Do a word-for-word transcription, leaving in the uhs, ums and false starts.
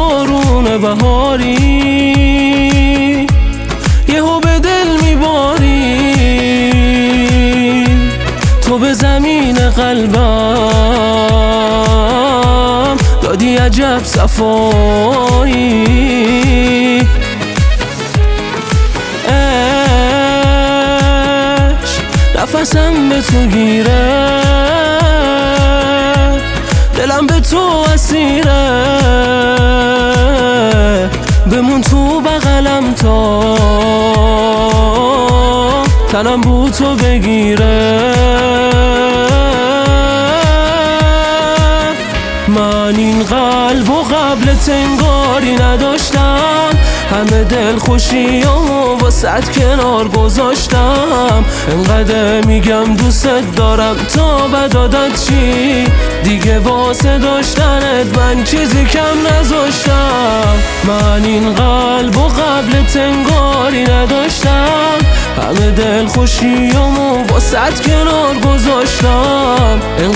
بارون بهاری یهو به دل میباری، تو به زمین قلبم دادی عجب صفایی. عشق نفسم به تو گیره، دلم به تو اسیره، بمون تو بغلم تا تنم بو تو بگیره. من این قلب و قبل تنگاری نداشتم، همه دل خوشیامو واسه کنار گذاشتم. انقدر میگم دوست دارم تا بد عادت چی، دیگه واسه داشتنت من چیزی کم نذاشتم. من این قلب و قبل تنگاری نداشتم، همه دل خوشیامو واسه کنار گذاشتم.